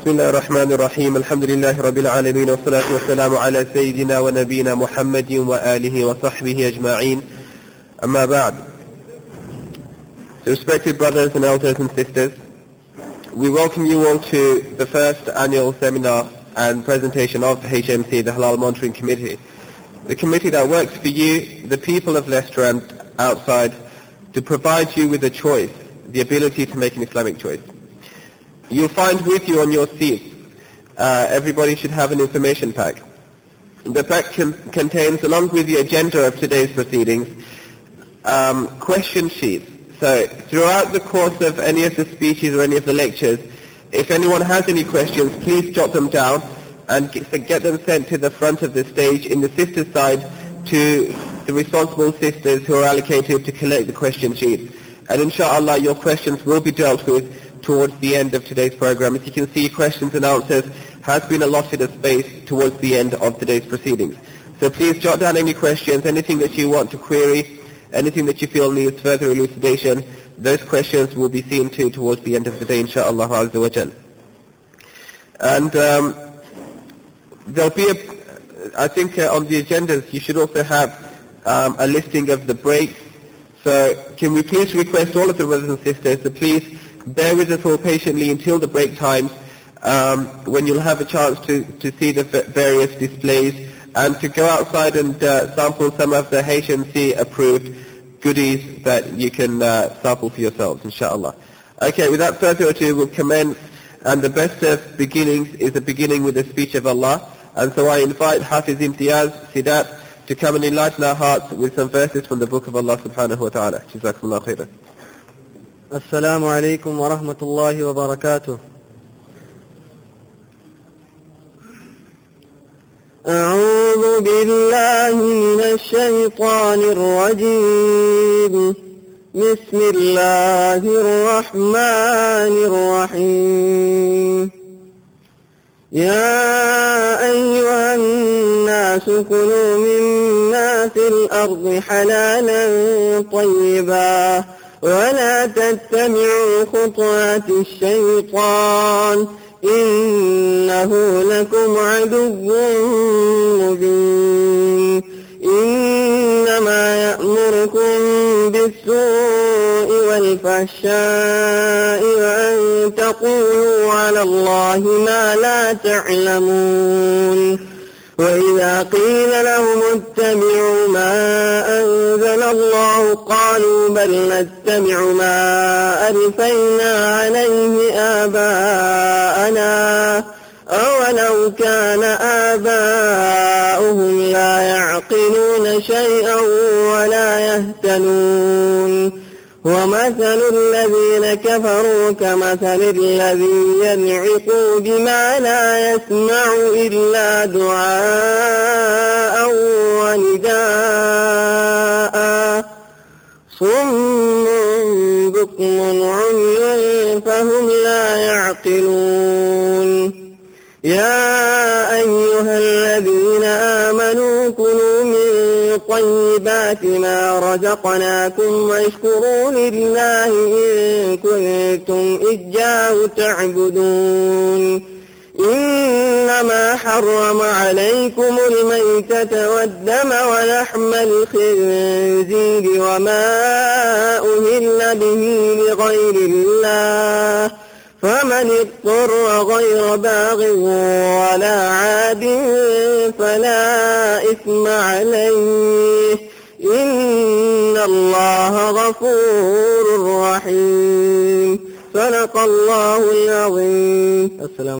بسم الله الرحمن الرحيم. الحمد لله رب العالمين، والصلاة والسلام على سيدنا ونبينا محمد وآله وصحبه أجمعين. أما بعد. Respected brothers and elders and sisters, we welcome you all to the first annual seminar and presentation of HMC, the Halal Monitoring Committee. The committee that works for you, the people of Leicester and outside, to provide you with a choice, the ability to make an Islamic choice. You'll find with you on your seats, everybody should have an information pack. The pack contains, along with the agenda of today's proceedings, question sheets. So throughout the course of any of the speeches or any of the lectures, if anyone has any questions, please jot them down and get them sent to the front of the stage in the sisters' side to the responsible sisters who are allocated to collect the question sheets. And inshallah, your questions will be dealt with towards the end of today's program. As you can see, questions and answers has been allotted a space towards the end of today's proceedings. So please jot down any questions, anything that you want to query, anything that you feel needs further elucidation. Those questions will be seen to towards the end of the day, inshallah azza wa jal. And there'll be I think on the agendas you should also have a listing of the breaks. So can we please request all of the brothers and sisters to please bear with us all patiently until the break times, when you'll have a chance to see the various displays and to go outside and sample some of the HMC approved goodies that you can sample for yourselves, inshallah. Okay, without further ado, we'll commence, and the best of beginnings is a beginning with the speech of Allah. And so I invite Hafiz Imtiaz Sidat to come and enlighten our hearts with some verses from the book of Allah subhanahu wa ta'ala. Jazakumullah khairan. السلام عليكم ورحمة الله وبركاته. أعوذ بالله من الشيطان الرجيم. بسم الله الرحمن الرحيم. يا أيها الناس كلوا مما في الأرض حلالا طيبا ولا تتبعوا خطوات الشيطان إنه لكم عدو مبين. إنما يأمركم بالسوء والفحشاء وأن تقولوا على الله ما لا تعلمون. وإذا قيل لهم اتبعوا ما أنزل الله قالوا بل نتبع ما ألفينا عليه آباءنا أولو كان آباؤهم لا يعقلون شيئا ولا يهتدون. ومثل الذين كفروا كمثل الذي ينعق بما لا يسمع إلا دعاء ونداء صم بكم عمي فهم لا يعقلون. يا أيها الذين آمنوا كلوا من طيبات ما رزقناكم واشكروا لله إن كنتم إياه تعبدون. إنما حرم عليكم الميتة والدم ولحم الخنزير وما أهل به لغير الله فمن اضطر غير باغ ولا عاد فلا إثم عليه إن الله غفور رحيم. صدق الله العظيم. السلام